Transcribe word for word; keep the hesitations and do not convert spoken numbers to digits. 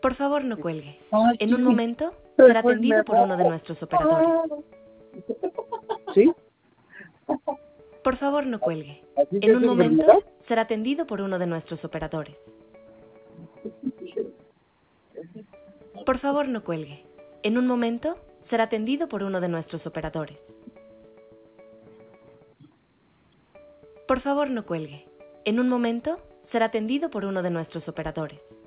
Por favor, no cuelgue. Ah, En un sí. momento Se será fue atendido por uno de mejor. nuestros operadores. ¿Sí? Por favor, no cuelgue. ¿Así que En es un momento enfermedad? será atendido por uno de nuestros operadores. Por favor, no cuelgue. En un momento será atendido por uno de nuestros operadores. Por favor, no cuelgue. En un momento será atendido por uno de nuestros operadores.